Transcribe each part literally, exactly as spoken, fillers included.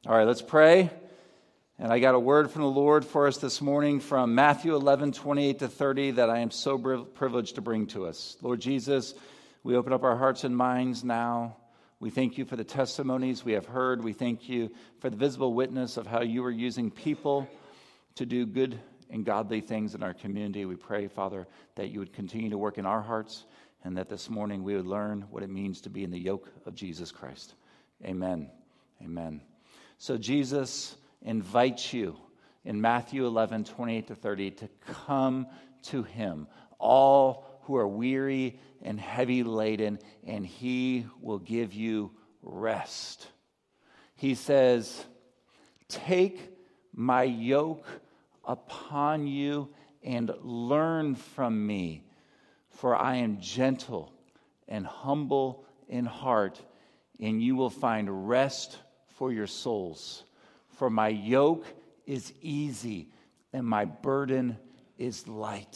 All right, let's pray. And I got a word from the Lord for us this morning from Matthew eleven, twenty-eight to thirty that I am so privileged to bring to us. Lord Jesus, we open up our hearts and minds now. We thank you for the testimonies we have heard. We thank you for the visible witness of how you are using people to do good and godly things in our community. We pray, Father, that you would continue to work in our hearts and that this morning we would learn what it means to be in the yoke of Jesus Christ. Amen. Amen. So Jesus invites you in Matthew eleven, twenty-eight to thirty to come to him, all who are weary and heavy laden, and he will give you rest. He says, take my yoke upon you and learn from me, for I am gentle and humble in heart, and you will find rest for your souls. For my yoke is easy and my burden is light.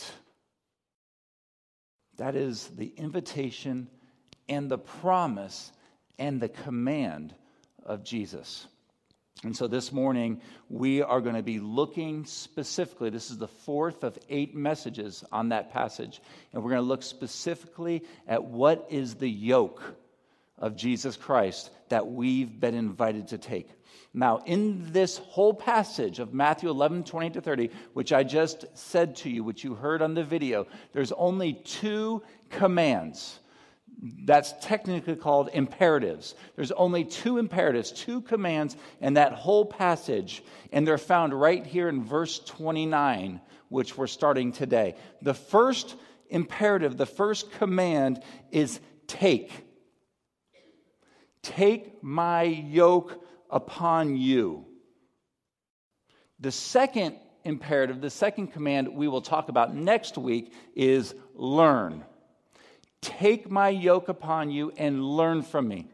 That is the invitation and the promise and the command of Jesus. And so this morning, we are going to be looking specifically, this is the fourth of eight messages on that passage, and we're going to look specifically at what is the yoke of Jesus Christ that we've been invited to take. Now, in this whole passage of Matthew eleven, twenty to thirty, which I just said to you, which you heard on the video, there's only two commands. That's technically called imperatives. There's only two imperatives, two commands in that whole passage, and they're found right here in verse twenty-nine, which we're starting today. The first imperative, the first command is take. Take my yoke upon you. The second imperative, the second command we will talk about next week is learn. Take my yoke upon you and learn from me.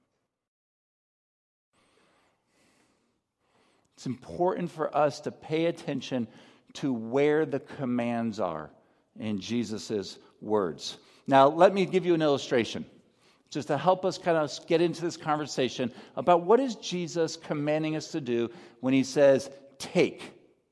It's important for us to pay attention to where the commands are in Jesus' words. Now, let me give you an illustration, just to help us kind of get into this conversation about what is Jesus commanding us to do when he says, take.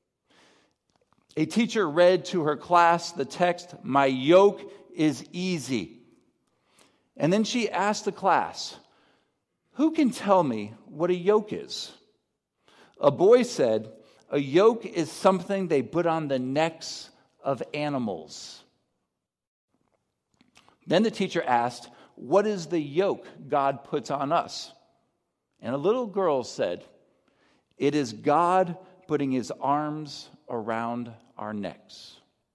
A teacher read to her class the text, my yoke is easy. And then she asked the class, who can tell me what a yoke is? A boy said, a yoke is something they put on the necks of animals. Then the teacher asked, what is the yoke God puts on us? And a little girl said, it is God putting his arms around our necks.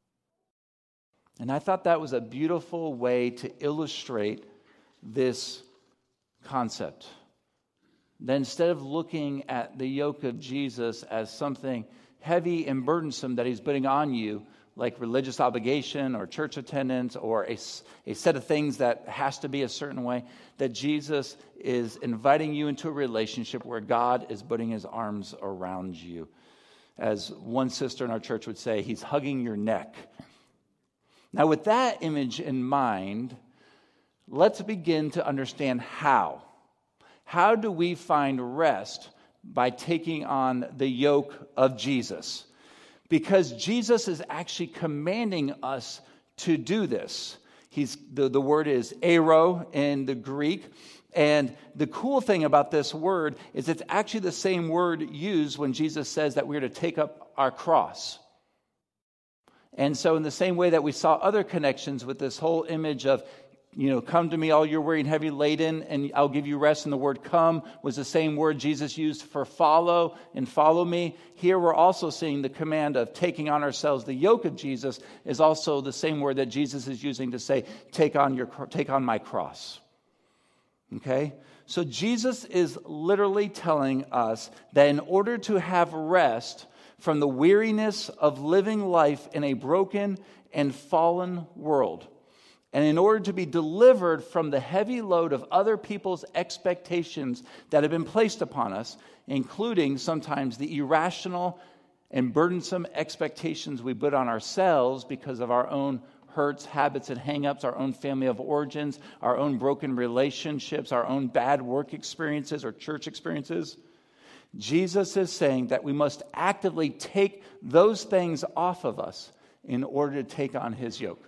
And I thought that was a beautiful way to illustrate this concept. That instead of looking at the yoke of Jesus as something heavy and burdensome that he's putting on you, like religious obligation or church attendance or a, a set of things that has to be a certain way, that Jesus is inviting you into a relationship where God is putting his arms around you. As one sister in our church would say, he's hugging your neck. Now, with that image in mind, let's begin to understand how. How do we find rest by taking on the yoke of Jesus? Because Jesus is actually commanding us to do this. He's the, the word is airo in the Greek. And the cool thing about this word is it's actually the same word used when Jesus says that we're to take up our cross. And so in the same way that we saw other connections with this whole image of, you know, come to me all you're weary and heavy laden and I'll give you rest. And the word come was the same word Jesus used for follow and follow me. Here we're also seeing the command of taking on ourselves the yoke of Jesus is also the same word that Jesus is using to say, take on your, take on my cross. Okay? So Jesus is literally telling us that in order to have rest from the weariness of living life in a broken and fallen world, and in order to be delivered from the heavy load of other people's expectations that have been placed upon us, including sometimes the irrational and burdensome expectations we put on ourselves because of our own hurts, habits, and hang-ups, our own family of origins, our own broken relationships, our own bad work experiences or church experiences. Jesus is saying that we must actively take those things off of us in order to take on his yoke.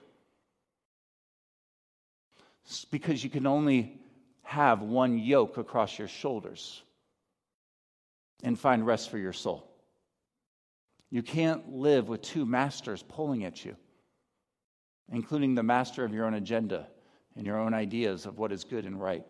It's because you can only have one yoke across your shoulders and find rest for your soul. You can't live with two masters pulling at you, including the master of your own agenda and your own ideas of what is good and right.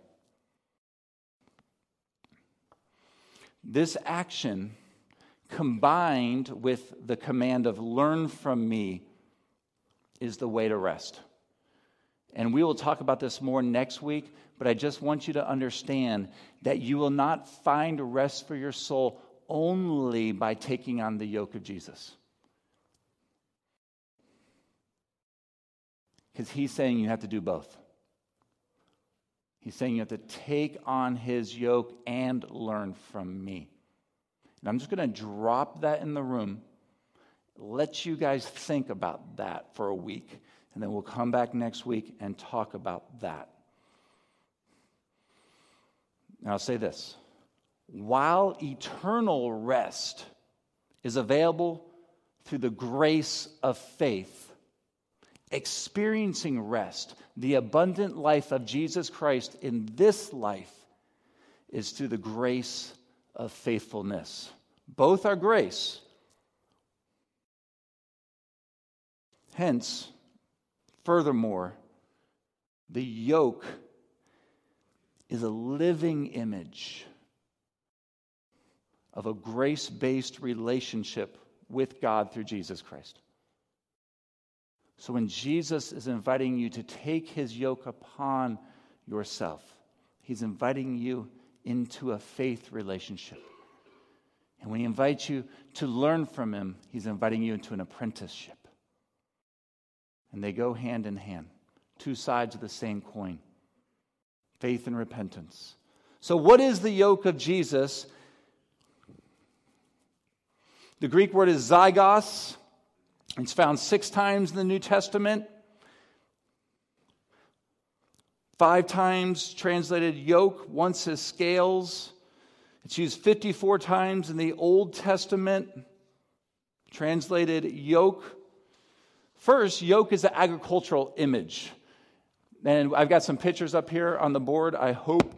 This action, combined with the command of learn from me, is the way to rest. And we will talk about this more next week, but I just want you to understand that you will not find rest for your soul only by taking on the yoke of Jesus. Because he's saying you have to do both. He's saying you have to take on his yoke and learn from me. And I'm just going to drop that in the room, let you guys think about that for a week, and then we'll come back next week and talk about that. Now I'll say this. While eternal rest is available through the grace of faith, experiencing rest, the abundant life of Jesus Christ in this life, is through the grace of faithfulness. Both are grace. Hence, furthermore, the yoke is a living image of a grace-based relationship with God through Jesus Christ. So when Jesus is inviting you to take his yoke upon yourself, he's inviting you into a faith relationship. And when he invites you to learn from him, he's inviting you into an apprenticeship. And they go hand in hand, two sides of the same coin, faith and repentance. So what is the yoke of Jesus? The Greek word is zygos. It's found six times in the New Testament. Five times translated yoke, once as scales. It's used fifty-four times in the Old Testament, translated yoke. First, yoke is an agricultural image. And I've got some pictures up here on the board, I hope.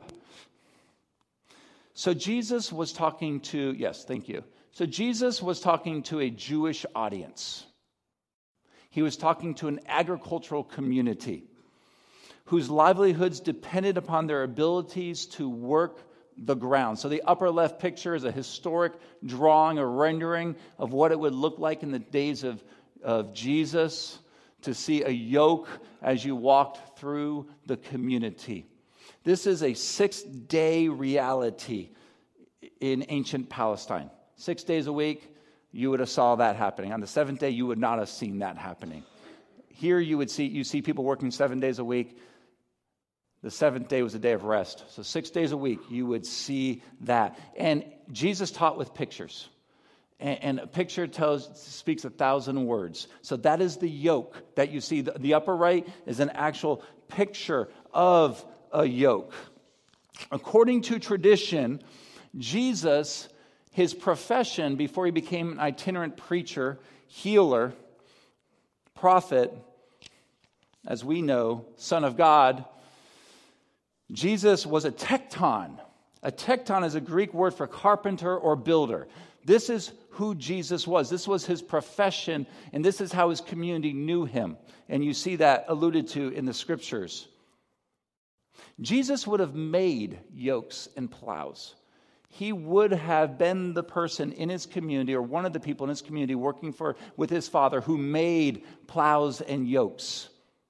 So Jesus was talking to, yes, thank you. So Jesus was talking to a Jewish audience. He was talking to an agricultural community whose livelihoods depended upon their abilities to work the ground. So the upper left picture is a historic drawing or rendering of what it would look like in the days of, of Jesus, to see a yoke as you walked through the community. This is a six-day reality in ancient Palestine. Six days a week, you would have saw that happening. On the seventh day, you would not have seen that happening. Here you would see you see people working seven days a week. The seventh day was a day of rest. So six days a week, you would see that. And Jesus taught with pictures. And, and a picture tells speaks a thousand words. So that is the yoke that you see. The, the upper right is an actual picture of a yoke. According to tradition, Jesus, his profession before he became an itinerant preacher, healer, prophet, as we know, Son of God, Jesus was a tekton. A tekton is a Greek word for carpenter or builder. This is who Jesus was. This was his profession, and this is how his community knew him. And you see that alluded to in the scriptures. Jesus would have made yokes and plows. He would have been the person in his community, or one of the people in his community working for with his father, who made plows and yokes.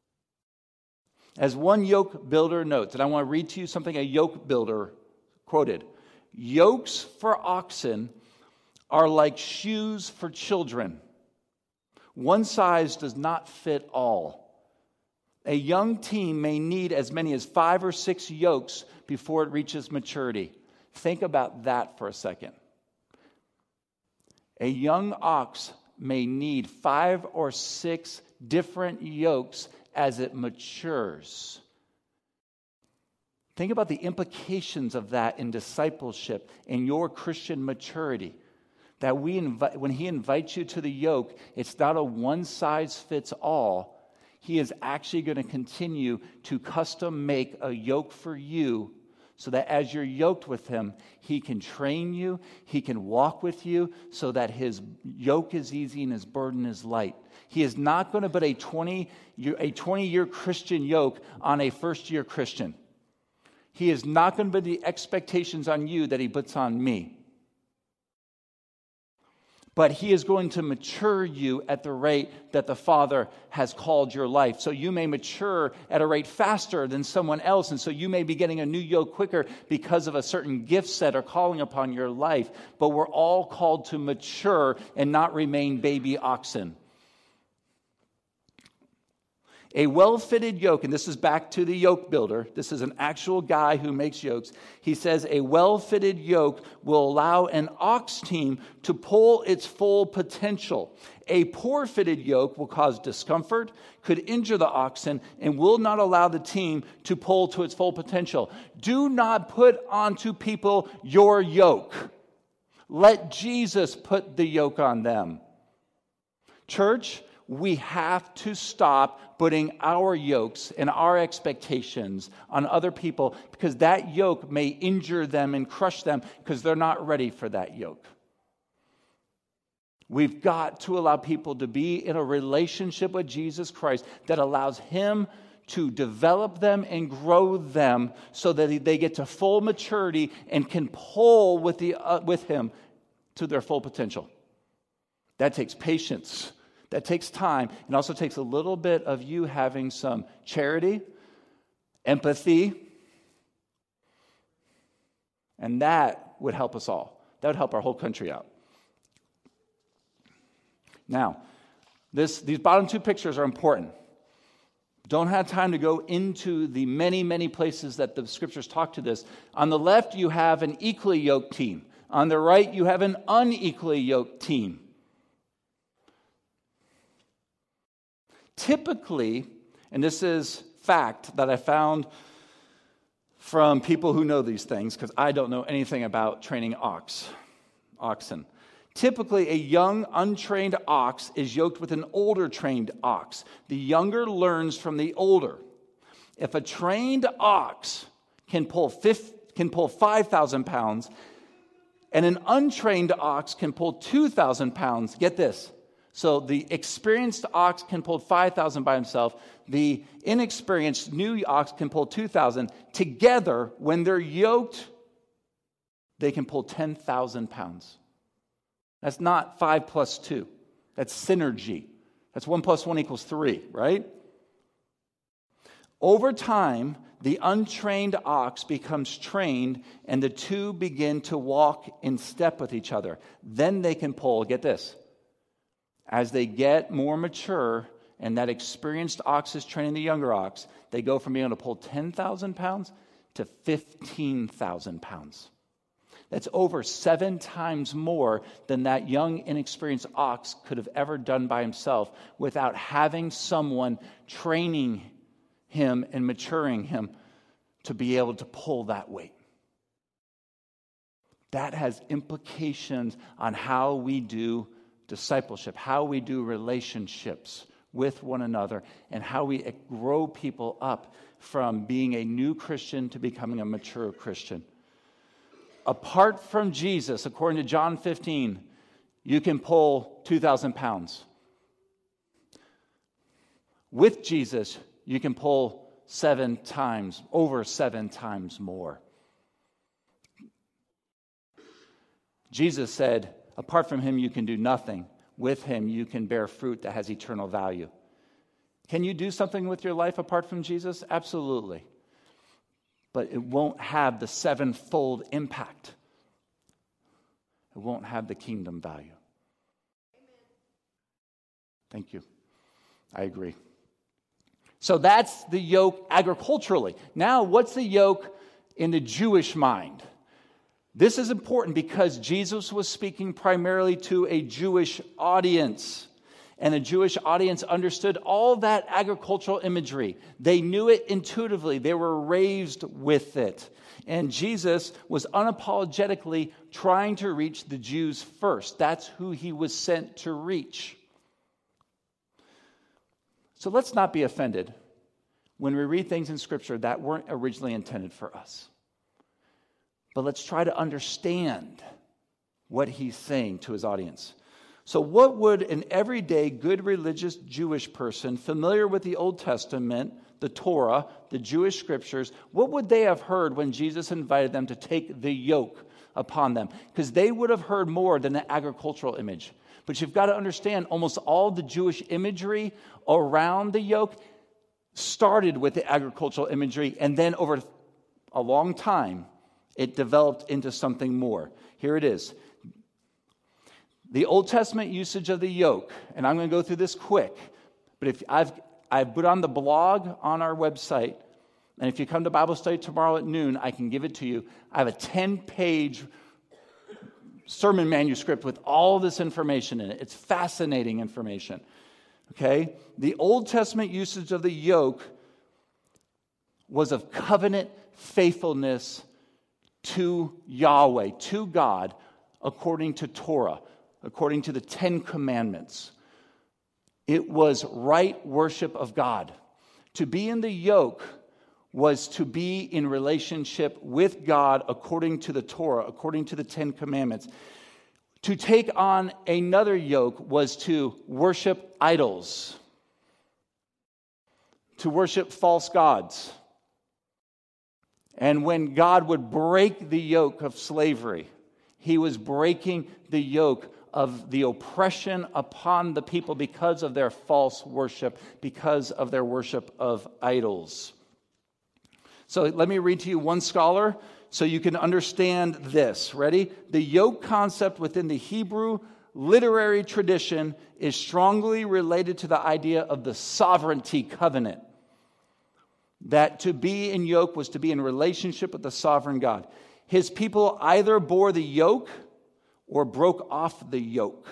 As one yoke builder notes, and I want to read to you something a yoke builder quoted. Yokes for oxen are like shoes for children. One size does not fit all. A young team may need as many as five or six yokes before it reaches maturity. Think about that for a second. A young ox may need five or six different yokes as it matures. Think about the implications of that in discipleship, in your Christian maturity. That we invite, when he invites you to the yoke, it's not a one-size-fits-all. He is actually going to continue to custom make a yoke for you so that as you're yoked with him, he can train you, he can walk with you so that his yoke is easy and his burden is light. He is not going to put a twenty-year Christian yoke on a first-year Christian. He is not going to put the expectations on you that he puts on me. But he is going to mature you at the rate that the Father has called your life. So you may mature at a rate faster than someone else. And so you may be getting a new yoke quicker because of a certain gift set or calling upon your life. But we're all called to mature and not remain baby oxen. A well-fitted yoke, and this is back to the yoke builder. This is an actual guy who makes yokes. He says a well-fitted yoke will allow an ox team to pull its full potential. A poor-fitted yoke will cause discomfort, could injure the oxen, and will not allow the team to pull to its full potential. Do not put onto people your yoke. Let Jesus put the yoke on them. Church, we have to stop putting our yokes and our expectations on other people because that yoke may injure them and crush them because they're not ready for that yoke. We've got to allow people to be in a relationship with Jesus Christ that allows him to develop them and grow them so that they get to full maturity and can pull with, the, uh, with him to their full potential. That takes patience. That takes time. It also takes a little bit of you having some charity, empathy, and that would help us all. That would help our whole country out. Now, this, these bottom two pictures are important. Don't have time to go into the many, many places that the scriptures talk to this. On the left, you have an equally yoked team. On the right, you have an unequally yoked team. Typically, and this is fact that I found from people who know these things, because I don't know anything about training ox, oxen. Typically, a young, untrained ox is yoked with an older trained ox. The younger learns from the older. If a trained ox can pull fifty, can pull five thousand pounds, and an untrained ox can pull two thousand pounds, get this. So the experienced ox can pull five thousand by himself. The inexperienced new ox can pull two thousand. Together, when they're yoked, they can pull ten thousand pounds. That's not five plus two. That's synergy. That's one plus one equals three, right? Over time, the untrained ox becomes trained, and the two begin to walk in step with each other. Then they can pull, get this, as they get more mature and that experienced ox is training the younger ox, they go from being able to pull ten thousand pounds to fifteen thousand pounds. That's over seven times more than that young, inexperienced ox could have ever done by himself without having someone training him and maturing him to be able to pull that weight. That has implications on how we do discipleship, how we do relationships with one another, and how we grow people up from being a new Christian to becoming a mature Christian. Apart from Jesus, according to John fifteen, you can pull two thousand pounds. With Jesus, you can pull seven times, over seven times more. Jesus said, apart from him, you can do nothing. With him, you can bear fruit that has eternal value. Can you do something with your life apart from Jesus? Absolutely. But it won't have the sevenfold impact. It won't have the kingdom value. Thank you. I agree. So that's the yoke agriculturally. Now, what's the yoke in the Jewish mind? This is important because Jesus was speaking primarily to a Jewish audience. And the Jewish audience understood all that agricultural imagery. They knew it intuitively. They were raised with it. And Jesus was unapologetically trying to reach the Jews first. That's who he was sent to reach. So let's not be offended when we read things in Scripture that weren't originally intended for us. But let's try to understand what he's saying to his audience. So what would an everyday good religious Jewish person familiar with the Old Testament, the Torah, the Jewish scriptures, what would they have heard when Jesus invited them to take the yoke upon them? Because they would have heard more than the agricultural image. But you've got to understand, almost all the Jewish imagery around the yoke started with the agricultural imagery, and then over a long time, it developed into something more. Here it is. The Old Testament usage of the yoke, and I'm going to go through this quick, but if I've I've put on the blog on our website, and if you come to Bible study tomorrow at noon, I can give it to you. I have a ten-page sermon manuscript with all this information in it. It's fascinating information. Okay? The Old Testament usage of the yoke was of covenant faithfulness to Yahweh, to God, according to Torah, according to the Ten Commandments. It was right worship of God. To be in the yoke was to be in relationship with God according to the Torah, according to the Ten Commandments. To take on another yoke was to worship idols, to worship false gods. And when God would break the yoke of slavery, he was breaking the yoke of the oppression upon the people because of their false worship, because of their worship of idols. So let me read to you one scholar so you can understand this. Ready? The yoke concept within the Hebrew literary tradition is strongly related to the idea of the sovereignty covenant. That to be in yoke was to be in relationship with the sovereign God. His people either bore the yoke or broke off the yoke.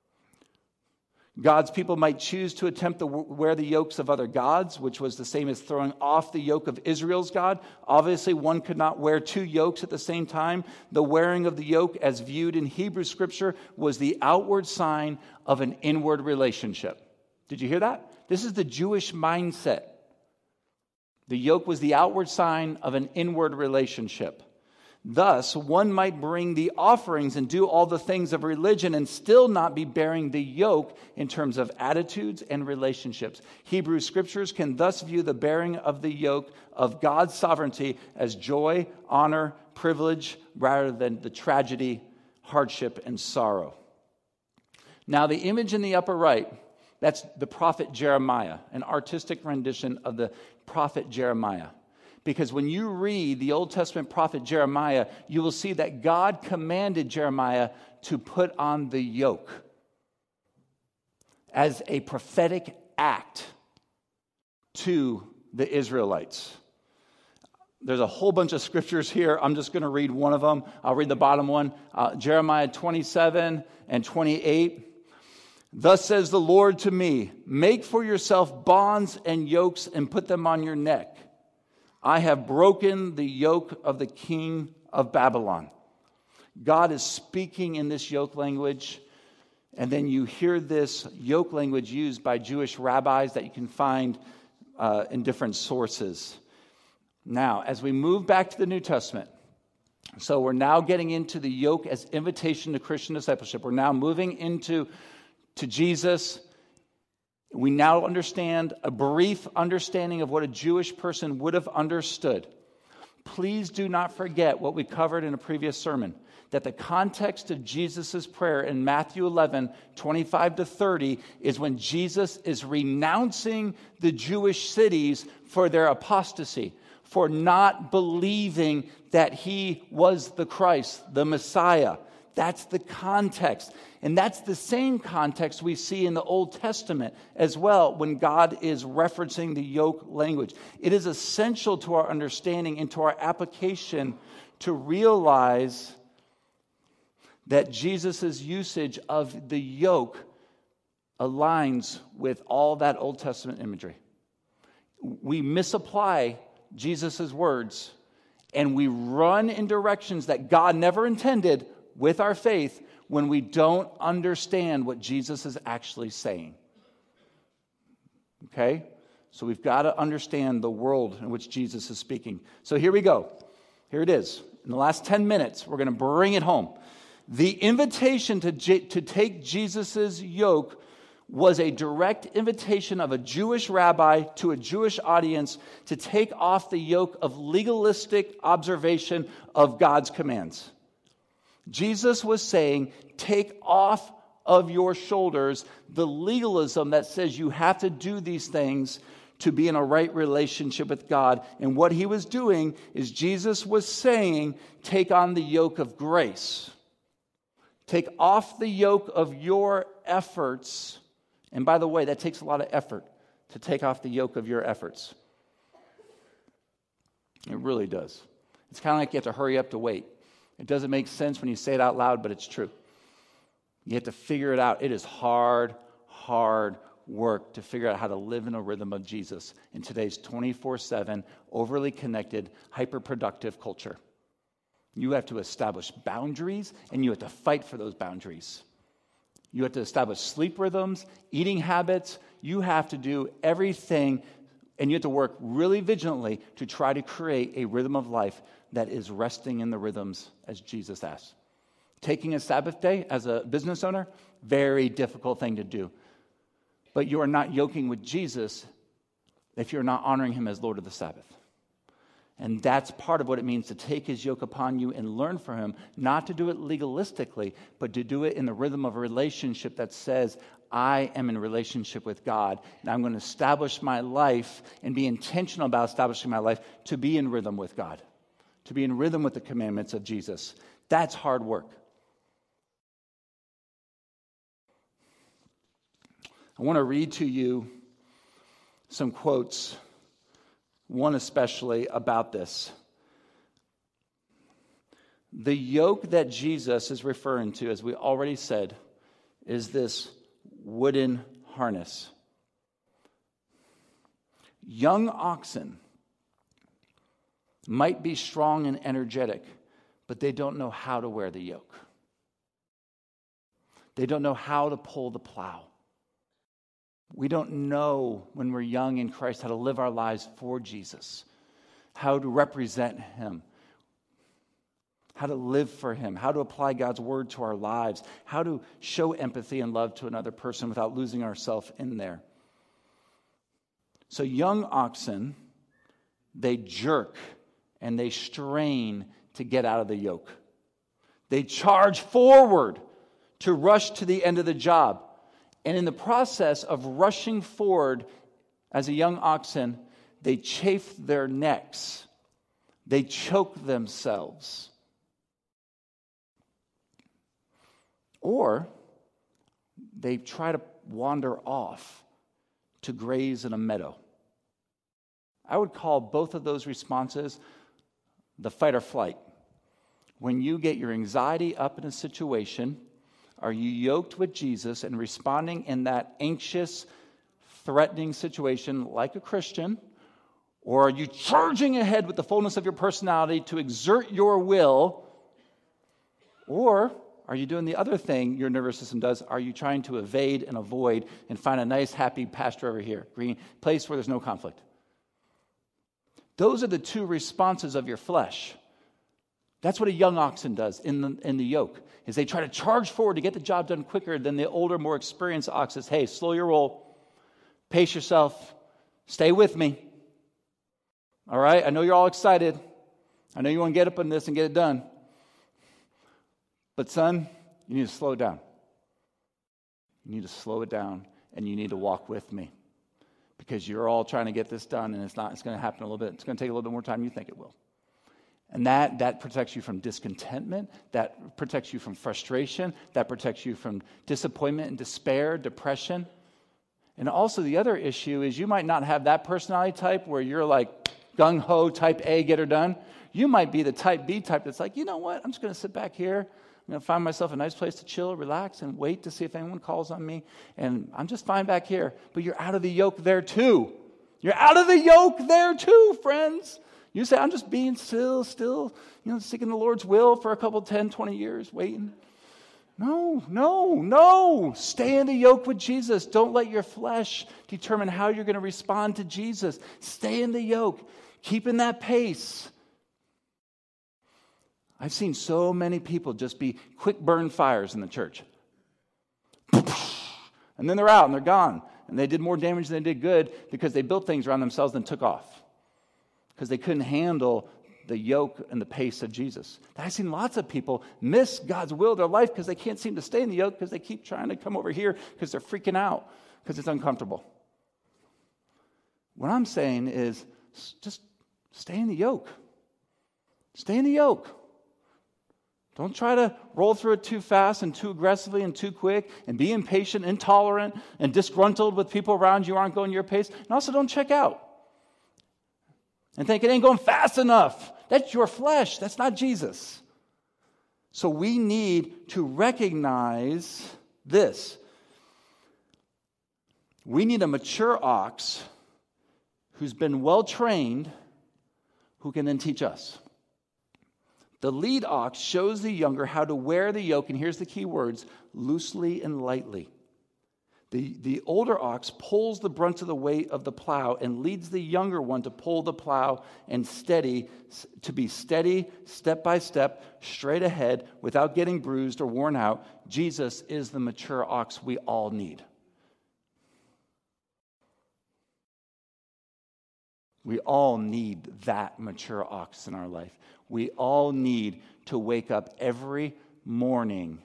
God's people might choose to attempt to wear the yokes of other gods, which was the same as throwing off the yoke of Israel's God. Obviously, one could not wear two yokes at the same time. The wearing of the yoke, as viewed in Hebrew Scripture, was the outward sign of an inward relationship. Did you hear that? This is the Jewish mindset. The yoke was the outward sign of an inward relationship. Thus, one might bring the offerings and do all the things of religion and still not be bearing the yoke in terms of attitudes and relationships. Hebrew scriptures can thus view the bearing of the yoke of God's sovereignty as joy, honor, privilege, rather than the tragedy, hardship, and sorrow. Now, the image in the upper right, that's the prophet Jeremiah, an artistic rendition of the prophet Jeremiah. Because when you read the Old Testament prophet Jeremiah, you will see that God commanded Jeremiah to put on the yoke as a prophetic act to the Israelites. There's a whole bunch of scriptures here. I'm just going to read one of them. I'll read the bottom one. Uh, Jeremiah twenty-seven and twenty-eight. Thus says the Lord to me, make for yourself bonds and yokes and put them on your neck. I have broken the yoke of the king of Babylon. God is speaking in this yoke language, and then you hear this yoke language used by Jewish rabbis that you can find uh, in different sources. Now, as we move back to the New Testament, so we're now getting into the yoke as invitation to Christian discipleship. We're now moving into to Jesus. We now understand a brief understanding of what a Jewish person would have understood. Please do not forget what we covered in a previous sermon, that the context of Jesus' prayer in Matthew eleven, twenty-five to thirty is when Jesus is renouncing the Jewish cities for their apostasy, for not believing that he was the Christ, the Messiah. That's the context. And that's the same context we see in the Old Testament as well when God is referencing the yoke language. It is essential to our understanding and to our application to realize that Jesus' usage of the yoke aligns with all that Old Testament imagery. We misapply Jesus' words, and we run in directions that God never intended with our faith when we don't understand what Jesus is actually saying. Okay? So we've got to understand the world in which Jesus is speaking. So here we go. Here it is. In the last ten minutes, we're going to bring it home. The invitation to, J- to take Jesus' yoke was a direct invitation of a Jewish rabbi to a Jewish audience to take off the yoke of legalistic observation of God's commands. Jesus was saying, take off of your shoulders the legalism that says you have to do these things to be in a right relationship with God. And what he was doing is Jesus was saying, take on the yoke of grace. Take off the yoke of your efforts. And by the way, that takes a lot of effort to take off the yoke of your efforts. It really does. It's kind of like you have to hurry up to wait. It doesn't make sense when you say it out loud, but it's true. You have to figure it out. It is hard, hard work to figure out how to live in a rhythm of Jesus in today's twenty-four seven, overly connected, hyper-productive culture. You have to establish boundaries, and you have to fight for those boundaries. You have to establish sleep rhythms, eating habits. You have to do everything, and you have to work really vigilantly to try to create a rhythm of life that is resting in the rhythms as Jesus asked. Taking a Sabbath day as a business owner, very difficult thing to do. But you are not yoking with Jesus if you're not honoring him as Lord of the Sabbath. And that's part of what it means to take his yoke upon you and learn from him, not to do it legalistically, but to do it in the rhythm of a relationship that says, I am in relationship with God, and I'm going to establish my life and be intentional about establishing my life to be in rhythm with God, to be in rhythm with the commandments of Jesus. That's hard work. I want to read to you some quotes, one especially about this. The yoke that Jesus is referring to, as we already said, is this wooden harness. Young oxen might be strong and energetic, but they don't know how to wear the yoke. They don't know how to pull the plow. We don't know when we're young in Christ how to live our lives for Jesus, how to represent him, how to live for him, how to apply God's word to our lives, how to show empathy and love to another person without losing ourselves in there. So young oxen, they jerk and they strain to get out of the yoke. They charge forward to rush to the end of the job. And in the process of rushing forward as a young oxen, they chafe their necks. They choke themselves. Or they try to wander off to graze in a meadow. I would call both of those responses the fight or flight. When you get your anxiety up in a situation, are you yoked with Jesus and responding in that anxious, threatening situation like a Christian? Or are you charging ahead with the fullness of your personality to exert your will? Or are you doing the other thing your nervous system does? Are you trying to evade and avoid and find a nice, happy pasture over here, green place where there's no conflict? Those are the two responses of your flesh. That's what a young oxen does in the, in the yoke, is they try to charge forward to get the job done quicker than the older, more experienced ox says, hey, slow your roll, pace yourself, stay with me. All right, I know you're all excited. I know you want to get up on this and get it done. But son, you need to slow it down. You need to slow it down, and you need to walk with me. Because you're all trying to get this done, and it's not. It's going to happen a little bit. It's going to take a little bit more time than you think it will. And that, that protects you from discontentment. That protects you from frustration. That protects you from disappointment and despair, depression. And also the other issue is you might not have that personality type where you're like gung-ho, type A, get her done. You might be the type B type that's like, you know what? I'm just going to sit back here. I'm I'm going to find myself a nice place to chill, relax, and wait to see if anyone calls on me. And I'm just fine back here. But you're out of the yoke there too. You're out of the yoke there too, friends. You say, I'm just being still, still, you know, seeking the Lord's will for a couple, ten, twenty years, waiting. No, no, no. Stay in the yoke with Jesus. Don't let your flesh determine how you're going to respond to Jesus. Stay in the yoke. Keep in that pace. I've seen so many people just be quick burn fires in the church. And then they're out and they're gone. And they did more damage than they did good because they built things around themselves and took off. Because they couldn't handle the yoke and the pace of Jesus. I've seen lots of people miss God's will of their life because they can't seem to stay in the yoke because they keep trying to come over here because they're freaking out because it's uncomfortable. What I'm saying is just stay in the yoke. Stay in the yoke. Don't try to roll through it too fast and too aggressively and too quick and be impatient, intolerant, and disgruntled with people around you who aren't going your pace. And also don't check out and think it ain't going fast enough. That's your flesh. That's not Jesus. So we need to recognize this. We need a mature ox who's been well trained, who can then teach us. The lead ox shows the younger how to wear the yoke, and here's the key words, loosely and lightly. The, the older ox pulls the brunt of the weight of the plow and leads the younger one to pull the plow and steady, to be steady, step by step, straight ahead, without getting bruised or worn out. Jesus is the mature ox we all need. We all need that mature ox in our life. We all need to wake up every morning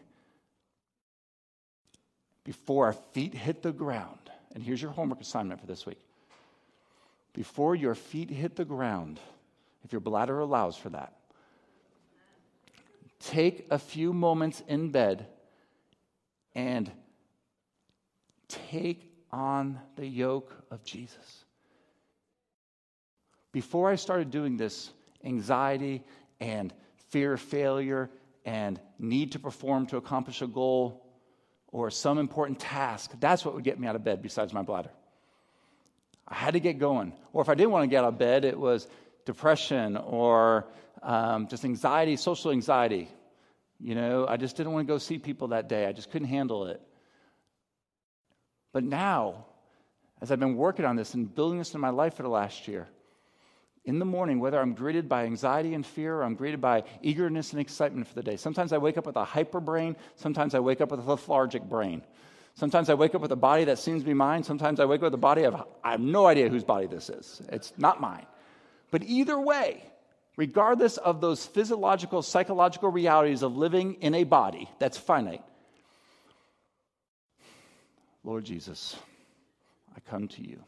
before our feet hit the ground. And here's your homework assignment for this week. Before your feet hit the ground, if your bladder allows for that, take a few moments in bed and take on the yoke of Jesus. Before I started doing this, anxiety and fear of failure and need to perform to accomplish a goal or some important task, that's what would get me out of bed besides my bladder. I had to get going. Or if I didn't want to get out of bed, it was depression or um, just anxiety, social anxiety. You know, I just didn't want to go see people that day. I just couldn't handle it. But now, as I've been working on this and building this in my life for the last year, in the morning, whether I'm greeted by anxiety and fear or I'm greeted by eagerness and excitement for the day. Sometimes I wake up with a hyper brain. Sometimes I wake up with a lethargic brain. Sometimes I wake up with a body that seems to be mine. Sometimes I wake up with a body of, I have no idea whose body this is. It's not mine. But either way, regardless of those physiological, psychological realities of living in a body that's finite, Lord Jesus, I come to you.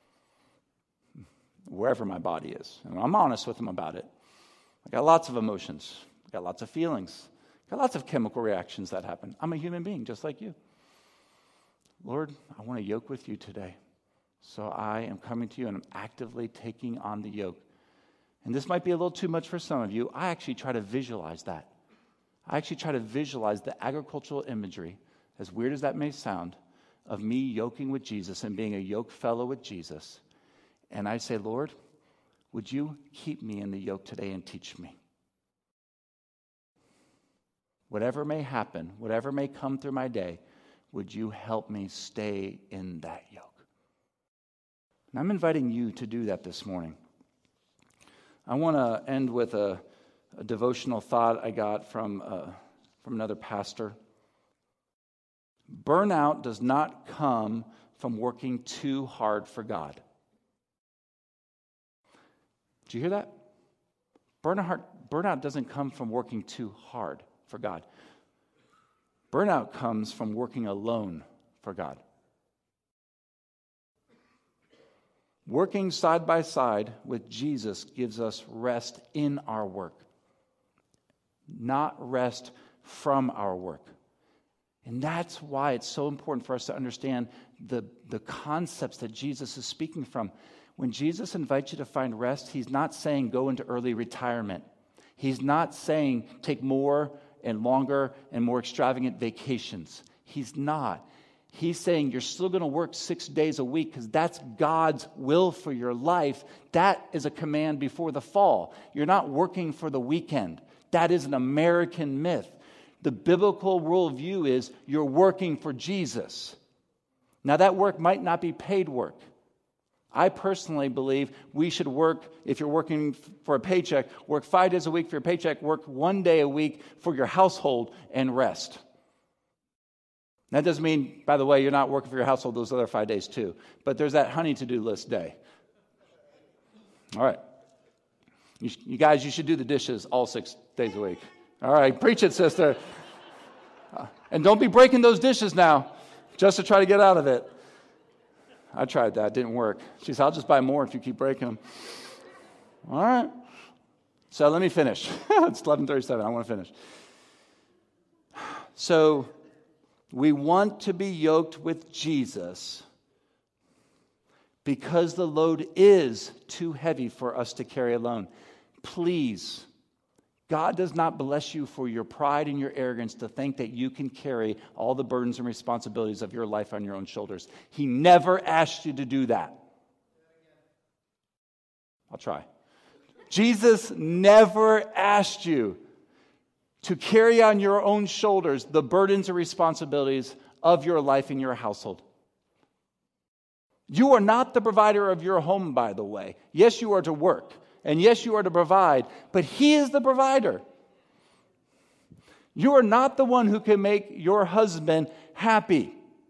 Wherever my body is. And I'm honest with him about it. I got lots of emotions. I got lots of feelings. I got lots of chemical reactions that happen. I'm a human being just like you. Lord, I want to yoke with you today. So I am coming to you and I'm actively taking on the yoke. And this might be a little too much for some of you. I actually try to visualize that. I actually try to visualize the agricultural imagery, as weird as that may sound, of me yoking with Jesus and being a yoke fellow with Jesus. And I say, Lord, would you keep me in the yoke today and teach me? Whatever may happen, whatever may come through my day, would you help me stay in that yoke? And I'm inviting you to do that this morning. I want to end with a, a devotional thought I got from, uh, from another pastor. Burnout does not come from working too hard for God. Did you hear that? Burnout, burnout doesn't come from working too hard for God. Burnout comes from working alone for God. Working side by side with Jesus gives us rest in our work, not rest from our work. And that's why it's so important for us to understand the, the concepts that Jesus is speaking from. When Jesus invites you to find rest, he's not saying go into early retirement. He's not saying take more and longer and more extravagant vacations. He's not. He's saying you're still going to work six days a week because that's God's will for your life. That is a command before the fall. You're not working for the weekend. That is an American myth. The biblical worldview is you're working for Jesus. Now, that work might not be paid work. I personally believe we should work, if you're working for a paycheck, work five days a week for your paycheck, work one day a week for your household and rest. That doesn't mean, by the way, you're not working for your household those other five days too. But there's that honey to-do list day. All right. You, you guys, you should do the dishes all six days a week. All right, preach it, sister. Uh, and don't be breaking those dishes now just to try to get out of it. I tried that. It didn't work. She said, I'll just buy more if you keep breaking them. All right. So let me finish. It's eleven thirty-seven. I want to finish. So we want to be yoked with Jesus because the load is too heavy for us to carry alone. Please, God does not bless you for your pride and your arrogance to think that you can carry all the burdens and responsibilities of your life on your own shoulders. He never asked you to do that. I'll try. Jesus never asked you to carry on your own shoulders the burdens and responsibilities of your life and your household. You are not the provider of your home, by the way. Yes, you are to work. And yes, you are to provide. But He is the provider. You are not the one who can make your husband happy.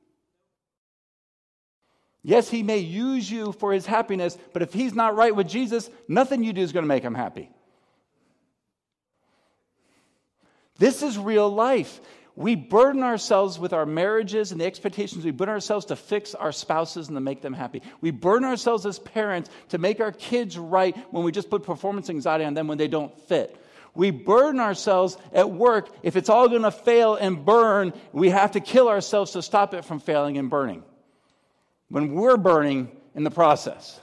Yes, he may use you for his happiness, but if he's not right with Jesus, nothing you do is going to make him happy. This is real life. We burden ourselves with our marriages and the expectations. We burden ourselves to fix our spouses and to make them happy. We burden ourselves as parents to make our kids right when we just put performance anxiety on them when they don't fit. We burden ourselves at work. If it's all going to fail and burn, we have to kill ourselves to stop it from failing and burning. When we're burning in the process.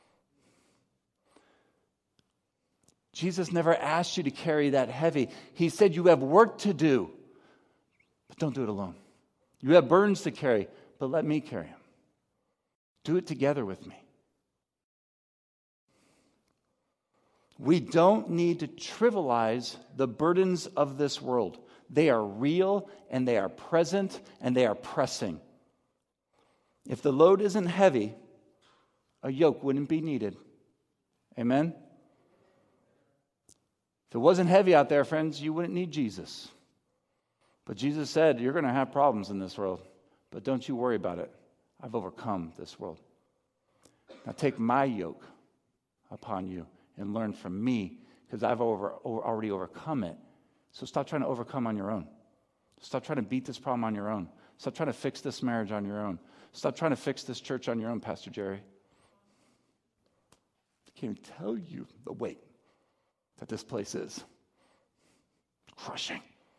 Jesus never asked you to carry that heavy. He said you have work to do, but don't do it alone. You have burdens to carry, but let me carry them. Do it together with me. We don't need to trivialize the burdens of this world. They are real, and they are present, and they are pressing. If the load isn't heavy, a yoke wouldn't be needed. Amen? If it wasn't heavy out there, friends, you wouldn't need Jesus. But Jesus said, you're going to have problems in this world, but don't you worry about it. I've overcome this world. Now take my yoke upon you and learn from me, because I've over, over, already overcome it. So stop trying to overcome on your own. Stop trying to beat this problem on your own. Stop trying to fix this marriage on your own. Stop trying to fix this church on your own, Pastor Jerry. I can't even tell you the weight that this place is. It's crushing.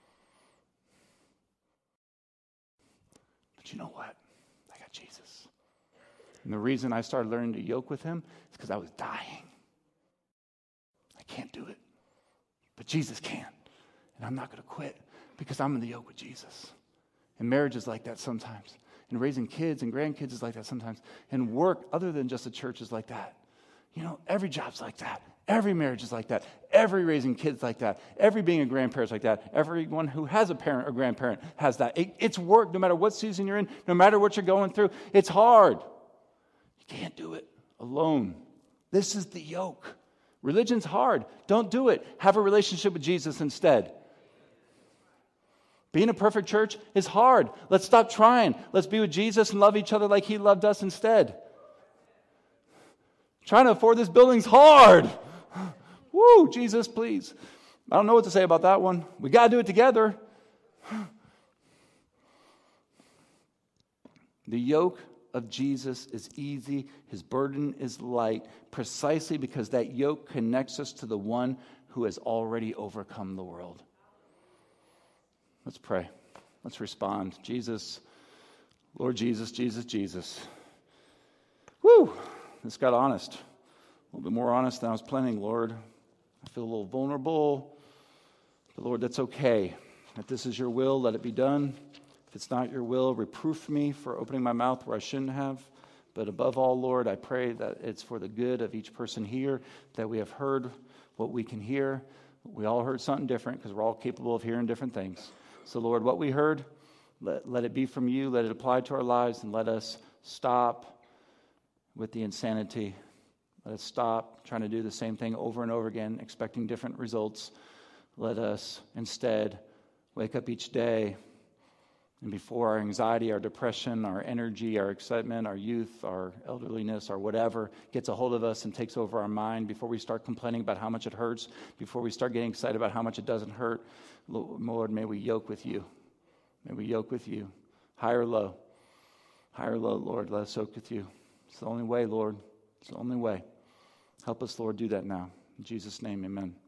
But you know what? I got Jesus. And the reason I started learning to yoke with him is because I was dying. I can't do it. But Jesus can. And I'm not going to quit because I'm in the yoke with Jesus. And marriage is like that sometimes. And raising kids and grandkids is like that sometimes. And work, other than just a church, is like that. You know, every job's like that. Every marriage is like that. Every raising kids like that. Every being a grandparent is like that. Everyone who has a parent or grandparent has that. It, it's work no matter what season you're in, no matter what you're going through. It's hard. You can't do it alone. This is the yoke. Religion's hard. Don't do it. Have a relationship with Jesus instead. Being a perfect church is hard. Let's stop trying. Let's be with Jesus and love each other like he loved us instead. Trying to afford this building's hard. Woo, Jesus, please. I don't know what to say about that one. We got to do it together. The yoke of Jesus is easy. His burden is light, precisely because that yoke connects us to the one who has already overcome the world. Let's pray. Let's respond. Jesus, Lord Jesus, Jesus, Jesus. Woo! This got honest. A little bit more honest than I was planning, Lord. I feel a little vulnerable. But Lord, that's okay. If this is your will, let it be done. If it's not your will, reproof me for opening my mouth where I shouldn't have. But above all, Lord, I pray that it's for the good of each person here, that we have heard what we can hear. We all heard something different because we're all capable of hearing different things. So, Lord, what we heard, let, let it be from you. Let it apply to our lives, and let us stop with the insanity. Let us stop trying to do the same thing over and over again, expecting different results. Let us instead wake up each day, and before our anxiety, our depression, our energy, our excitement, our youth, our elderliness, or whatever gets a hold of us and takes over our mind, before we start complaining about how much it hurts, before we start getting excited about how much it doesn't hurt, Lord, may we yoke with you. May we yoke with you. High or low. High or low, Lord, let us yoke with you. It's the only way, Lord. It's the only way. Help us, Lord, do that now. In Jesus' name, amen.